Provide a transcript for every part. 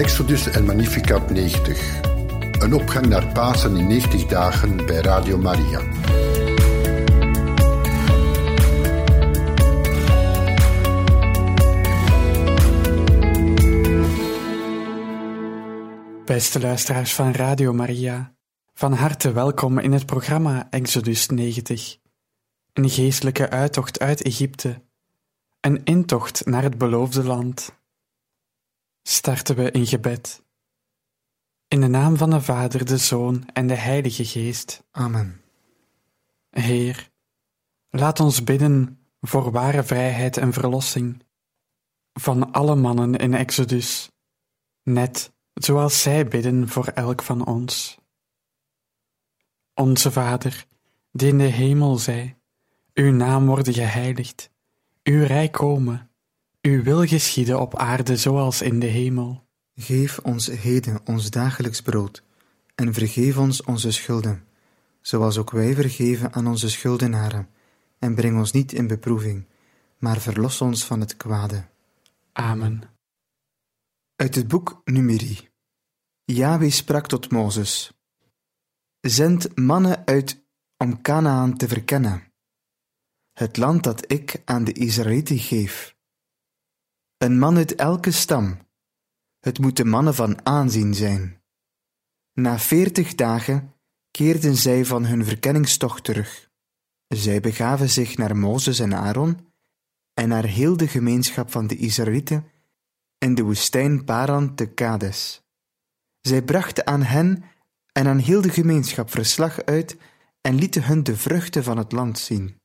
Exodus en Magnificat 90. Een opgang naar Pasen in 90 dagen bij Radio Maria. Beste luisteraars van Radio Maria, van harte welkom in het programma Exodus 90. Een geestelijke uittocht uit Egypte, een intocht naar het beloofde land. Starten we in gebed. In de naam van de Vader, de Zoon en de Heilige Geest. Amen. Heer, laat ons bidden voor ware vrijheid en verlossing van alle mannen in Exodus, net zoals zij bidden voor elk van ons. Onze Vader, die in de hemel zij, uw naam worden geheiligd, uw rijk komen, uw wil geschieden op aarde zoals in de hemel. Geef ons heden ons dagelijks brood, en vergeef ons onze schulden, zoals ook wij vergeven aan onze schuldenaren, en breng ons niet in beproeving, maar verlos ons van het kwade. Amen. Uit het boek Numeri. Yahweh sprak tot Mozes: Zend mannen uit om Kanaan te verkennen, het land dat ik aan de Israëlieten geef. Een man uit elke stam. Het moeten mannen van aanzien zijn. Na 40 dagen keerden zij van hun verkenningstocht terug. Zij begaven zich naar Mozes en Aaron en naar heel de gemeenschap van de Israëlieten in de woestijn Paran te Kades. Zij brachten aan hen en aan heel de gemeenschap verslag uit en lieten hun de vruchten van het land zien.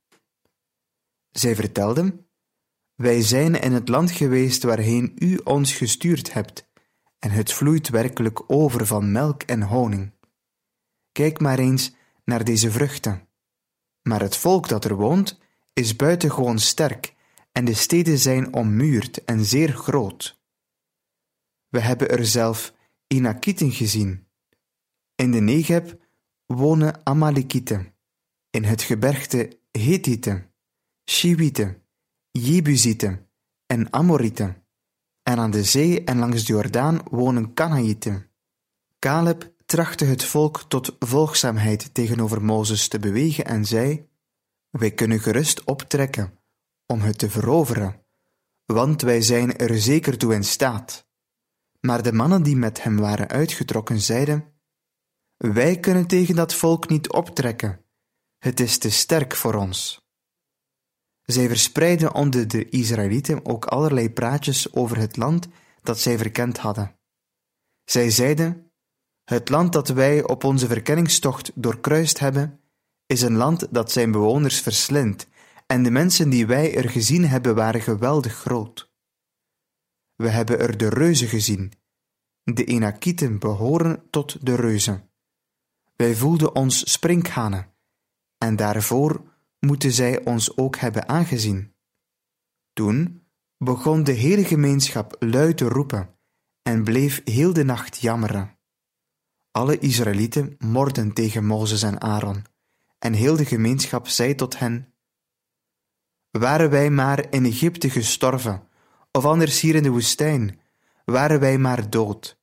Zij vertelden: Wij zijn in het land geweest waarheen u ons gestuurd hebt, en het vloeit werkelijk over van melk en honing. Kijk maar eens naar deze vruchten. Maar het volk dat er woont, is buitengewoon sterk, en de steden zijn ommuurd en zeer groot. We hebben er zelf Enakieten gezien. In de Negeb wonen Amalekieten, in het gebergte Hethieten, Shiwieten, Jebusieten en Amorieten, en aan de zee en langs de Jordaan wonen Kanaïten. Caleb trachtte het volk tot volgzaamheid tegenover Mozes te bewegen en zei: Wij kunnen gerust optrekken om het te veroveren, want wij zijn er zeker toe in staat. Maar de mannen die met hem waren uitgetrokken zeiden: Wij kunnen tegen dat volk niet optrekken, het is te sterk voor ons. Zij verspreidden onder de Israëlieten ook allerlei praatjes over het land dat zij verkend hadden. Zij zeiden: Het land dat wij op onze verkenningstocht doorkruist hebben, is een land dat zijn bewoners verslindt, en de mensen die wij er gezien hebben waren geweldig groot. We hebben er de reuzen gezien. De Enakieten behoren tot de reuzen. Wij voelden ons sprinkhanen, en daarvoor moeten zij ons ook hebben aangezien. Toen begon de hele gemeenschap luid te roepen en bleef heel de nacht jammeren. Alle Israëlieten morden tegen Mozes en Aaron, en heel de gemeenschap zei tot hen: Waren wij maar in Egypte gestorven, of anders hier in de woestijn, waren wij maar dood.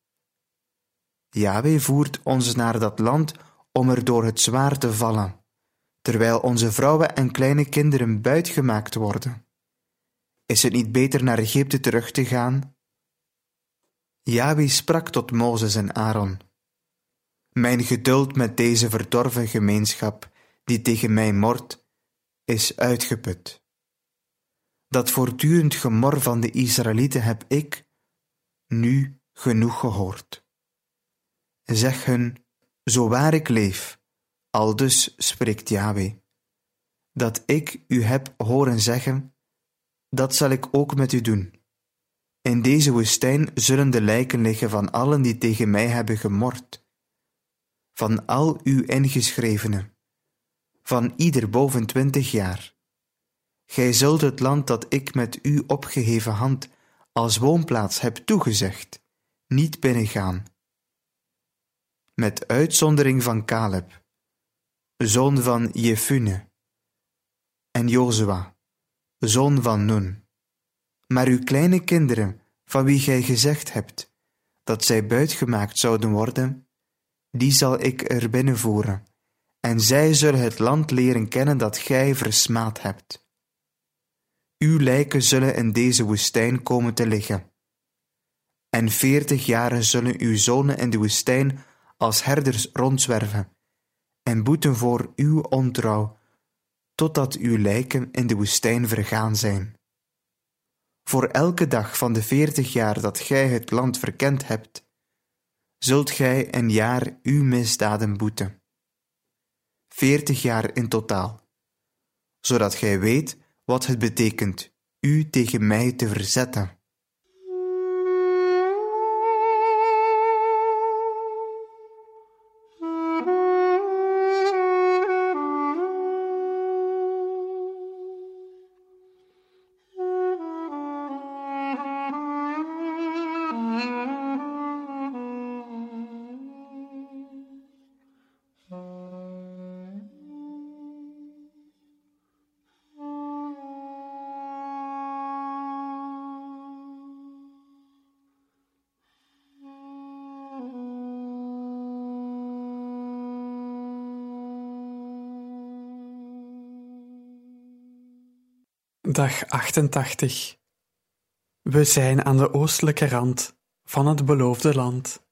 Yahweh voert ons naar dat land om er door het zwaard te vallen, terwijl onze vrouwen en kleine kinderen buitgemaakt worden. Is het niet beter naar Egypte terug te gaan? Yahweh sprak tot Mozes en Aaron: Mijn geduld met deze verdorven gemeenschap, die tegen mij mordt, is uitgeput. Dat voortdurend gemor van de Israëlieten heb ik nu genoeg gehoord. Zeg hun: Zo waar ik leef, aldus spreekt Yahweh, dat ik u heb horen zeggen, dat zal ik ook met u doen. In deze woestijn zullen de lijken liggen van allen die tegen mij hebben gemord, van al uw ingeschrevenen, van ieder boven 20 jaar. Gij zult het land dat ik met uw opgeheven hand als woonplaats heb toegezegd, niet binnengaan. Met uitzondering van Caleb, zoon van Jefune, en Jozua, zoon van Nun. Maar uw kleine kinderen, van wie gij gezegd hebt, dat zij buitgemaakt zouden worden, die zal ik er binnenvoeren, en zij zullen het land leren kennen dat gij versmaad hebt. Uw lijken zullen in deze woestijn komen te liggen. En 40 jaren zullen uw zonen in de woestijn als herders rondzwerven en boeten voor uw ontrouw, totdat uw lijken in de woestijn vergaan zijn. Voor elke dag van de 40 jaar dat gij het land verkend hebt, zult gij een jaar uw misdaden boeten. 40 jaar in totaal, zodat gij weet wat het betekent u tegen mij te verzetten. Dag 88. We zijn aan de oostelijke rand van het beloofde land.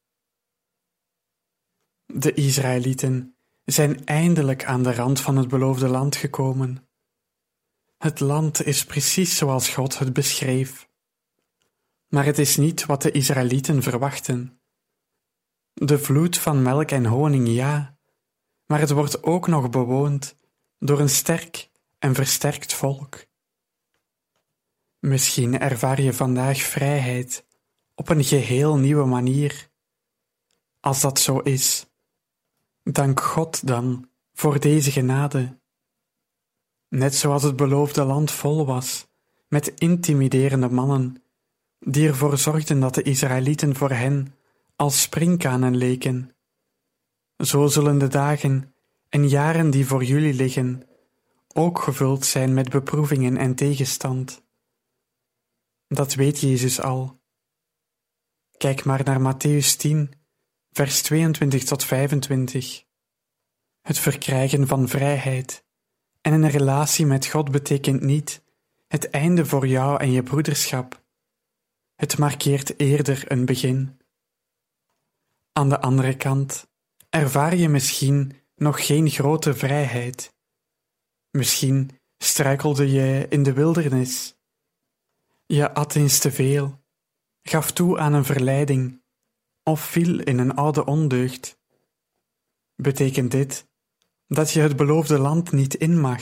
De Israëlieten zijn eindelijk aan de rand van het beloofde land gekomen. Het land is precies zoals God het beschreef. Maar het is niet wat de Israëlieten verwachten. De vloed van melk en honing, ja, maar het wordt ook nog bewoond door een sterk en versterkt volk. Misschien ervaar je vandaag vrijheid op een geheel nieuwe manier. Als dat zo is, dank God dan voor deze genade. Net zoals het beloofde land vol was met intimiderende mannen, die ervoor zorgden dat de Israëlieten voor hen als sprinkhanen leken. Zo zullen de dagen en jaren die voor jullie liggen ook gevuld zijn met beproevingen en tegenstand. Dat weet Jezus al. Kijk maar naar Mattheüs 10, vers 22 tot 25. Het verkrijgen van vrijheid en een relatie met God betekent niet het einde voor jou en je broederschap. Het markeert eerder een begin. Aan de andere kant ervaar je misschien nog geen grote vrijheid. Misschien struikelde je in de wildernis. Je at eens te veel, gaf toe aan een verleiding of viel in een oude ondeugd. Betekent dit dat je het beloofde land niet in mag?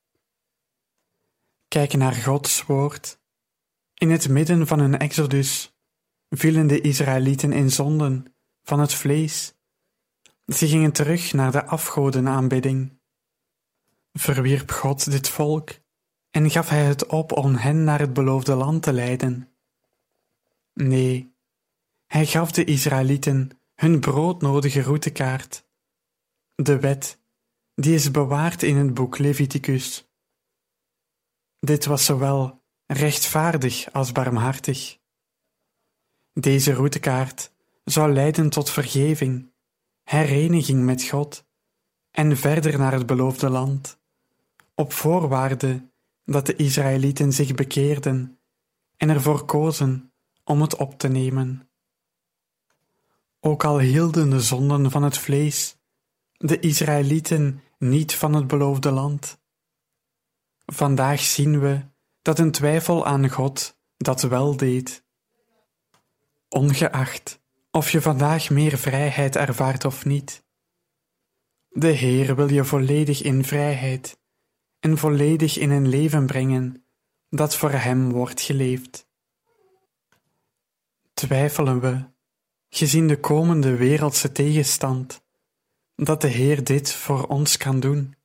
Kijk naar Gods woord. In het midden van hun exodus vielen de Israëlieten in zonden van het vlees. Ze gingen terug naar de afgodenaanbidding. Verwierp God dit volk en gaf hij het op om hen naar het beloofde land te leiden? Nee, hij gaf de Israëlieten hun broodnodige routekaart. De wet, die is bewaard in het boek Leviticus. Dit was zowel rechtvaardig als barmhartig. Deze routekaart zou leiden tot vergeving, hereniging met God en verder naar het beloofde land, op voorwaarde dat de Israëlieten zich bekeerden en ervoor kozen om het op te nemen. Ook al hielden de zonden van het vlees de Israëlieten niet van het beloofde land. Vandaag zien we dat een twijfel aan God dat wel deed. Ongeacht of je vandaag meer vrijheid ervaart of niet, de Heer wil je volledig in vrijheid en volledig in een leven brengen dat voor Hem wordt geleefd. Twijfelen we, gezien de komende wereldse tegenstand, dat de Heer dit voor ons kan doen?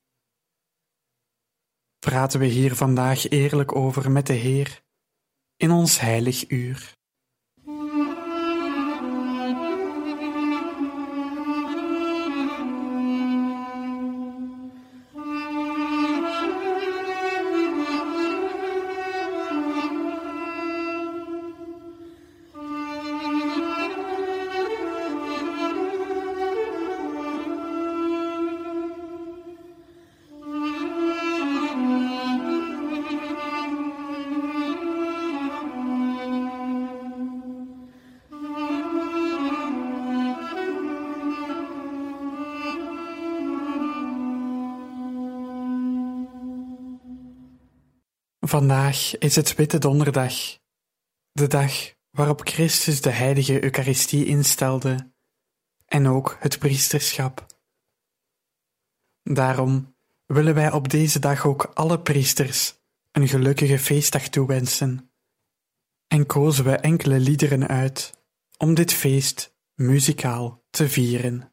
Praten we hier vandaag eerlijk over met de Heer in ons heilig uur. Vandaag is het Witte Donderdag, de dag waarop Christus de heilige Eucharistie instelde en ook het priesterschap. Daarom willen wij op deze dag ook alle priesters een gelukkige feestdag toewensen en kozen we enkele liederen uit om dit feest muzikaal te vieren.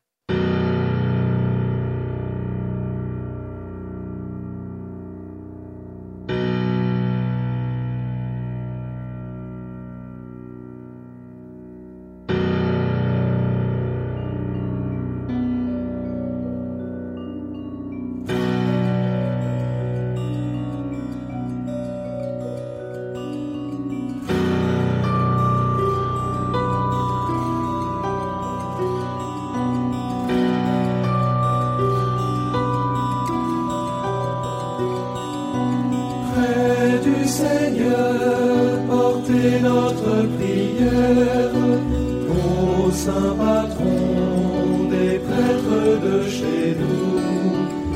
Seigneur, portez notre prière au saint patron des prêtres de chez nous.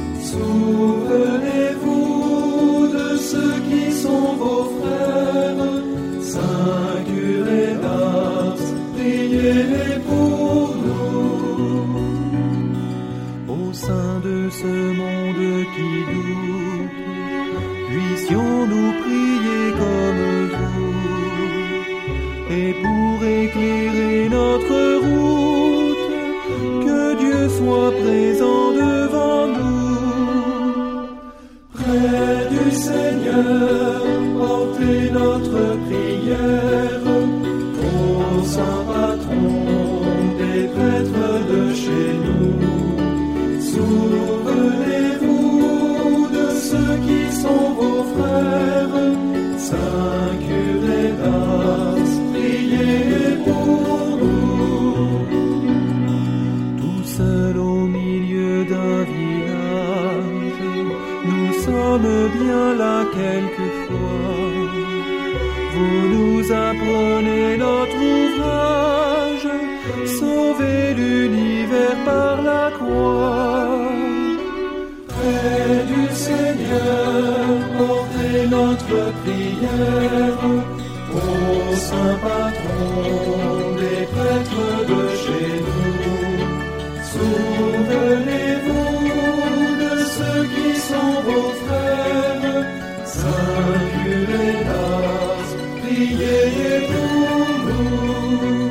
Souvenez-vous de ceux qui sont vos frères, saint curé d'Ars, priez pour nous. Au sein de ce monde qui doute, puissions-nous prier comme vous, et pour éclairer notre route, que Dieu soit présent devant nous. Près du Seigneur, portez notre prière au saint patron des prêtres de chez nous. Souvenez-vous de ceux qui sont vos frères, saint curé d'Ars, priez pour nous. Tout seul au milieu d'un village, nous sommes bien là quelquefois. Vous nous apprenez notre ouvrage, sauver l'univers par la croix. Près du Seigneur, portez notre prière au saint patron des prêtres de chez nous. Souvenez-vous de ceux qui sont vos frères, saint curé d'Ars, priez pour nous.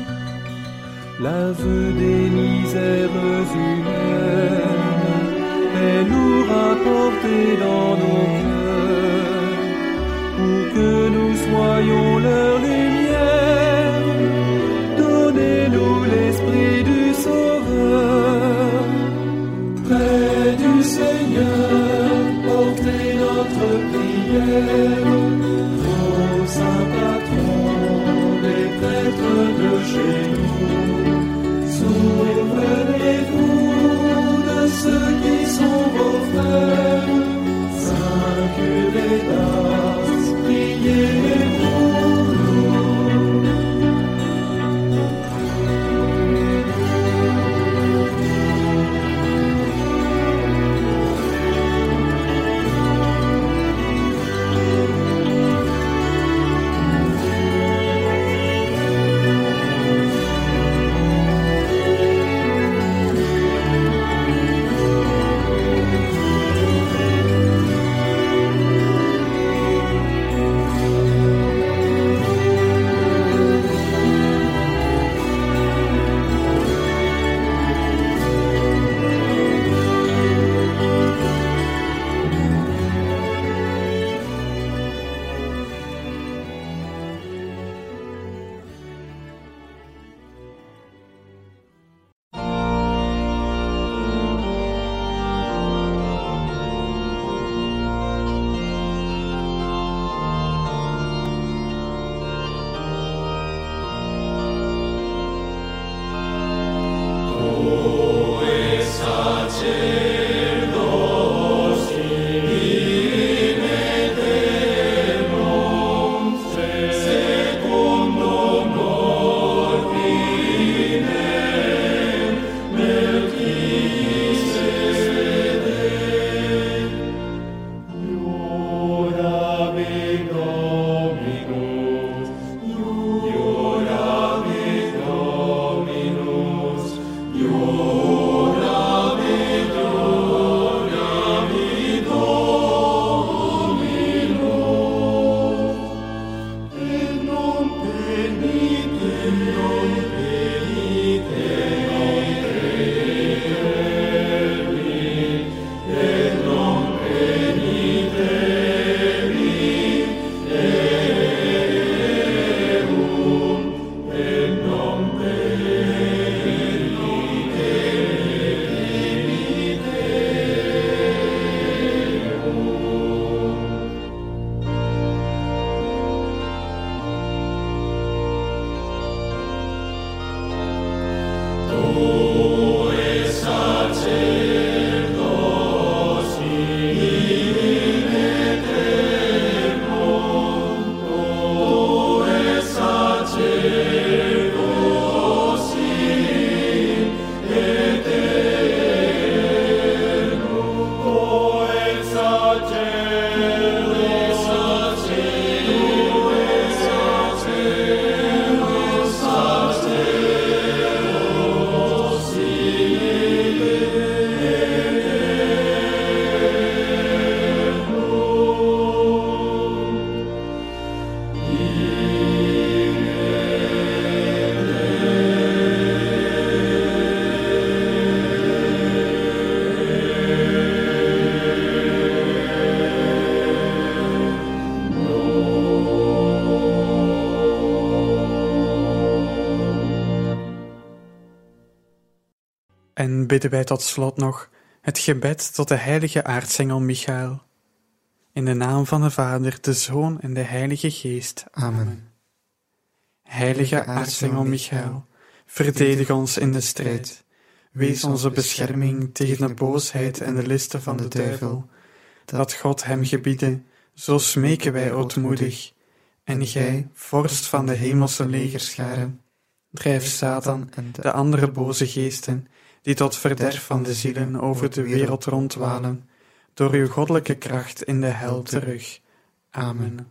L'aveu des misères humaines est lourd à porter dans nos cœurs, pour que nous soyons leur lumière. Donnez-nous l'esprit du Sauveur. Près du Seigneur, portez notre prière au saint patron des prêtres de chez nous. Souvenez-vous de ceux qui sont vos frères, saint curé d'Ars, priez pour nous. En bidden wij tot slot nog het gebed tot de heilige aartsengel Michael. In de naam van de Vader, de Zoon en de Heilige Geest. Amen. Heilige aartsengel Michael, verdedig ons in de strijd. Wees onze bescherming tegen de boosheid en de listen van de duivel. Dat God hem gebiede, zo smeken wij ootmoedig. En gij, vorst van de hemelse legerscharen, drijf Satan en de andere boze geesten, die tot verderf van de zielen over de wereld rondwalen, door uw goddelijke kracht in de hel terug. Amen.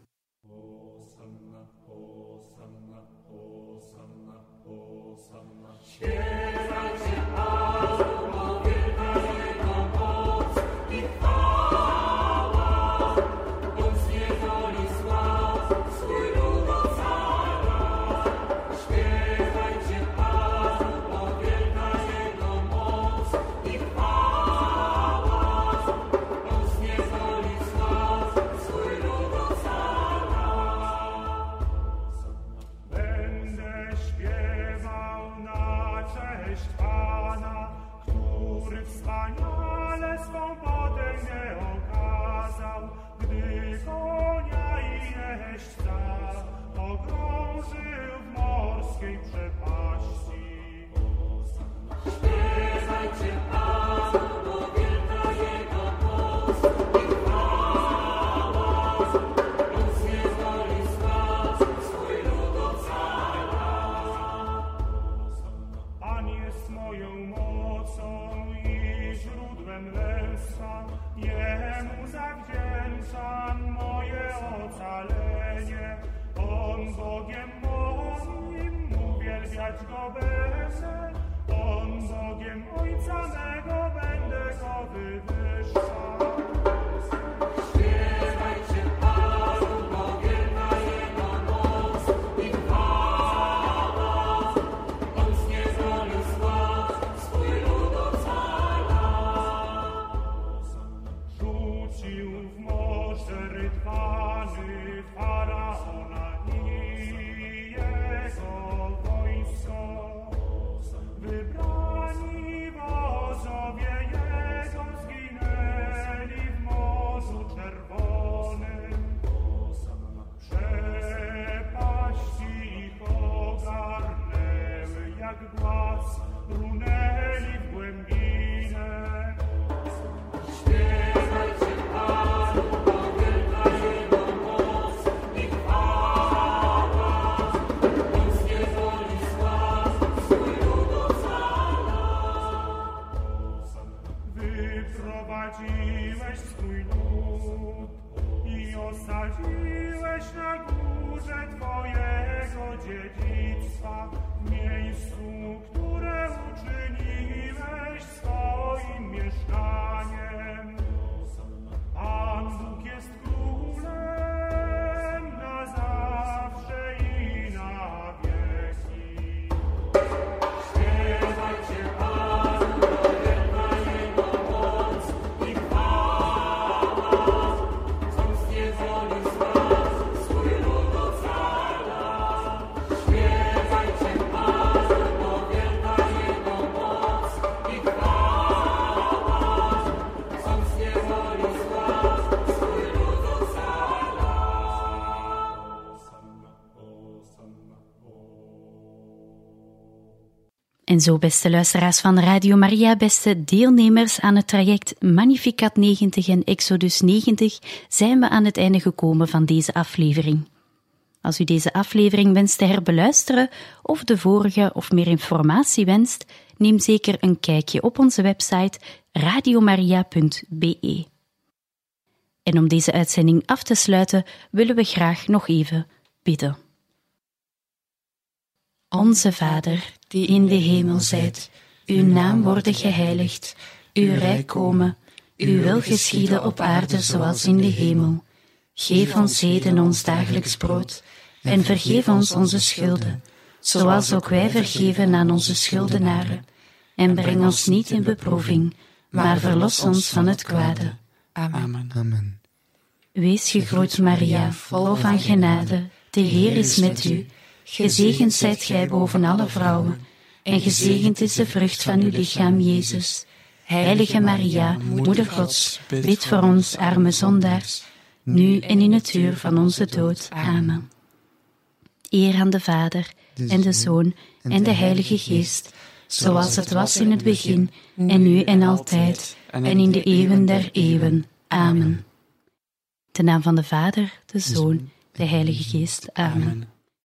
En zo, beste luisteraars van Radio Maria, beste deelnemers aan het traject Magnificat 90 en Exodus 90, zijn we aan het einde gekomen van deze aflevering. Als u deze aflevering wenst te herbeluisteren of de vorige of meer informatie wenst, neem zeker een kijkje op onze website radiomaria.be. En om deze uitzending af te sluiten, willen we graag nog even bidden. Onze Vader, die in de hemel zijt, uw naam worden geheiligd, uw rijk komen, uw wil geschieden op aarde zoals in de hemel. Geef ons heden ons dagelijks brood, En vergeef ons onze schulden, zoals ook wij vergeven aan onze schuldenaren. En breng ons niet in beproeving, maar verlos ons van het kwade. Amen. Amen. Wees gegroet, Maria, vol van genade. De Heer is met u. Gezegend zijt gij boven alle vrouwen, en gezegend is de vrucht van uw lichaam, Jezus. Heilige Maria, Moeder Gods, bid voor ons arme zondaars, nu en in het uur van onze dood. Amen. Eer aan de Vader, en de Zoon, en de Heilige Geest, zoals het was in het begin, en nu en altijd, en in de eeuwen der eeuwen. Amen. De naam van de Vader, de Zoon, de Heilige Geest. Amen.